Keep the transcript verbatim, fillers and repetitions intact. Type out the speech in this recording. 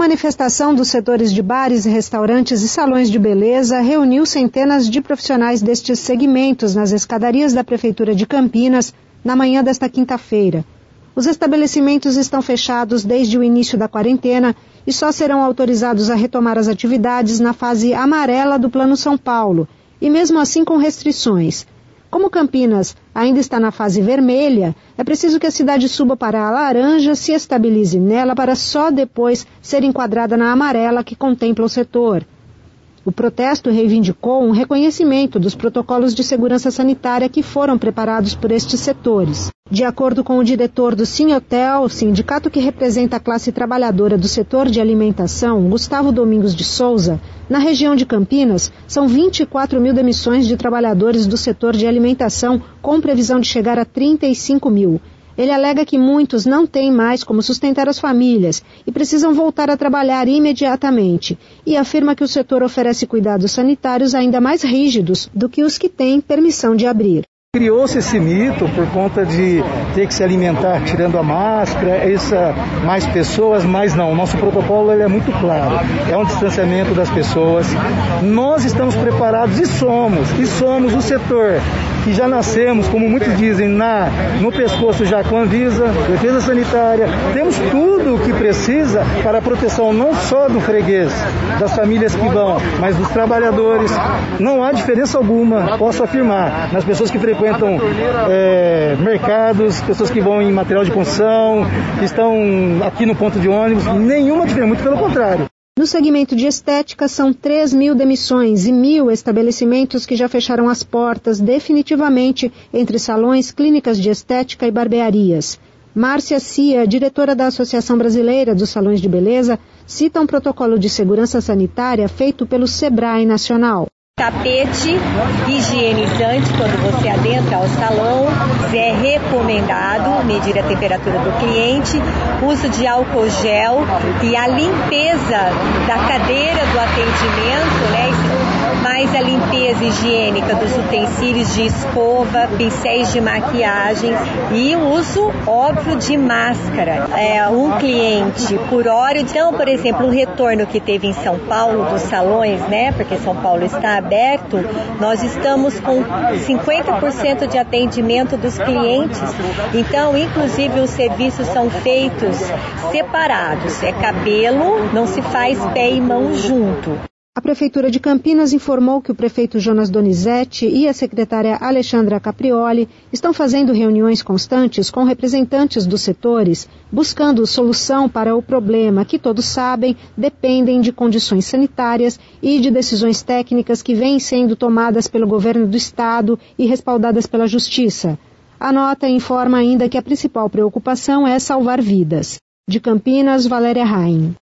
manifestação dos setores de bares, restaurantes e salões de beleza reuniu centenas de profissionais destes segmentos nas escadarias da Prefeitura de Campinas na manhã desta quinta-feira. Os estabelecimentos estão fechados desde o início da quarentena e só serão autorizados a retomar as atividades na fase amarela do Plano São Paulo, e mesmo assim com restrições. Como Campinas ainda está na fase vermelha, é preciso que a cidade suba para a laranja, se estabilize nela para só depois ser enquadrada na amarela que contempla o setor. O protesto reivindicou um reconhecimento dos protocolos de segurança sanitária que foram preparados por estes setores. De acordo com o diretor do Sinhotel, sindicato que representa a classe trabalhadora do setor de alimentação, Gustavo Domingos de Souza, na região de Campinas, são vinte e quatro mil demissões de trabalhadores do setor de alimentação, com previsão de chegar a trinta e cinco mil. Ele alega que muitos não têm mais como sustentar as famílias e precisam voltar a trabalhar imediatamente, e afirma que o setor oferece cuidados sanitários ainda mais rígidos do que os que têm permissão de abrir. Criou-se esse mito por conta de ter que se alimentar tirando a máscara, essa, mais pessoas, mas não. O nosso protocolo ele é muito claro, é um distanciamento das pessoas. Nós estamos preparados e somos, e somos o setor que já nascemos, como muitos dizem, na, no pescoço já com a Anvisa, defesa sanitária. Temos tudo o que precisa para a proteção não só do freguês, das famílias que vão, mas dos trabalhadores. Não há diferença alguma, posso afirmar, nas pessoas que frequentam frequentam é, mercados, pessoas que vão em material de construção, que estão aqui no ponto de ônibus, nenhuma diferença, muito pelo contrário. No segmento de estética, são três mil demissões e mil estabelecimentos que já fecharam as portas definitivamente entre salões, clínicas de estética e barbearias. Márcia Cia, diretora da Associação Brasileira dos Salões de Beleza, cita um protocolo de segurança sanitária feito pelo Sebrae Nacional. Tapete higienizante quando você adentra ao salão, é recomendado medir a temperatura do cliente, uso de álcool gel e a limpeza da cadeira do atendimento, né, mais a limpeza higiênica dos utensílios de escova, pincéis de maquiagem e o uso óbvio de máscara. É, um cliente por hora, então, por exemplo, o retorno que teve em São Paulo dos salões, né, porque São Paulo está aberto, nós estamos com cinquenta por cento de atendimento dos clientes. Então, inclusive, os serviços são feitos separados. É cabelo, não se faz pé e mão junto. A Prefeitura de Campinas informou que o prefeito Jonas Donizete e a secretária Alexandra Caprioli estão fazendo reuniões constantes com representantes dos setores, buscando solução para o problema que, todos sabem, dependem de condições sanitárias e de decisões técnicas que vêm sendo tomadas pelo governo do estado e respaldadas pela Justiça. A nota informa ainda que a principal preocupação é salvar vidas. De Campinas, Valéria Rain.